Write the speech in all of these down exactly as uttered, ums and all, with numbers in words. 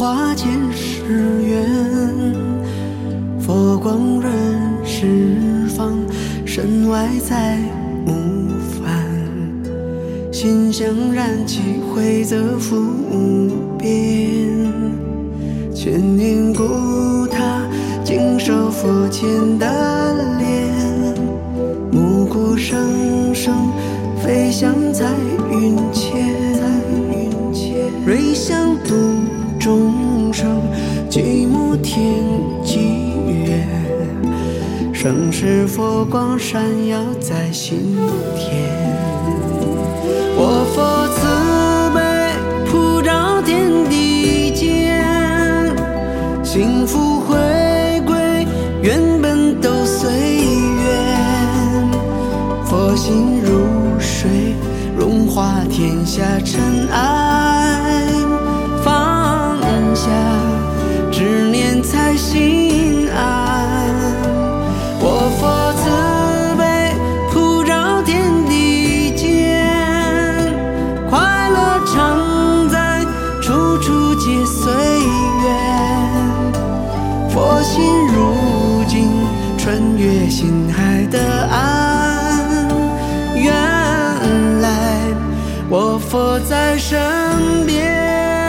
化见是缘，佛光润十方，身外再无烦。心香燃起，慧则复无边。千年古塔，经受佛前的莲，暮鼓声声，飞翔在云间。瑞香度众生，举目天际远。盛世佛光闪耀在心田。我佛慈悲，普照天地间，幸福回归，原本都随缘。佛心如水，融化天下尘埃，放下执念才心安。我佛慈悲，普照天地间，快乐常在，处处皆随缘。佛心如镜，穿越心海的岸，原来我佛在身边。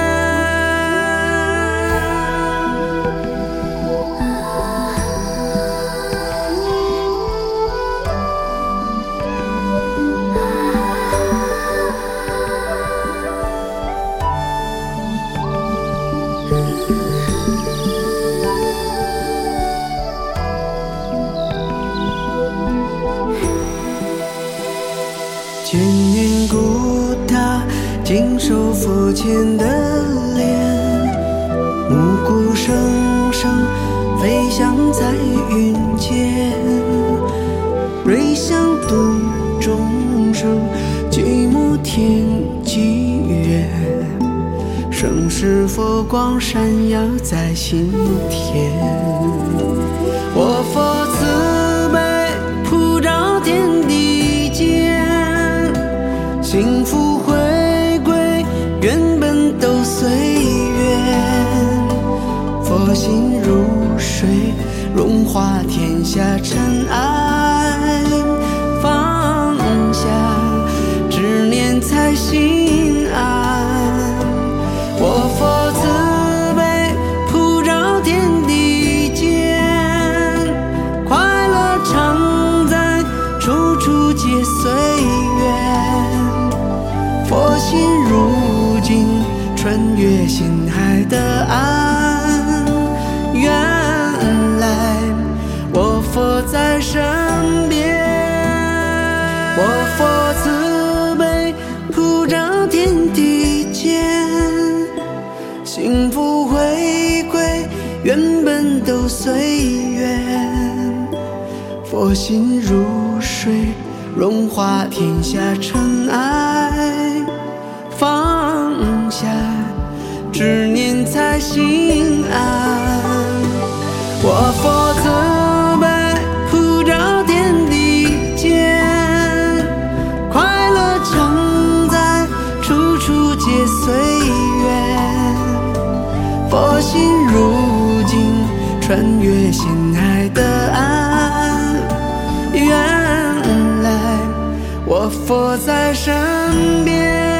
千年古塔，经受佛前的莲，暮鼓声声，飞翔在云间。瑞香度众生，举目天际远。盛世佛光闪耀在心田。我佛慈悲，普照天地间，幸福回归，原本都随缘。佛心如水，融化天下尘埃，放下执念才心安。我佛慈悲，普照天地间，快乐常在，处处皆随缘。佛心如镜，穿越心海的岸，原来我佛在身边。我佛慈悲，普照天地间，幸福回归，原本都随缘。佛心如水，融化天下尘埃，放下执念才心安。我佛慈悲，普照天地间，快乐常在，处处皆随缘。佛心如镜，穿越心海的岸，原来我佛在身边。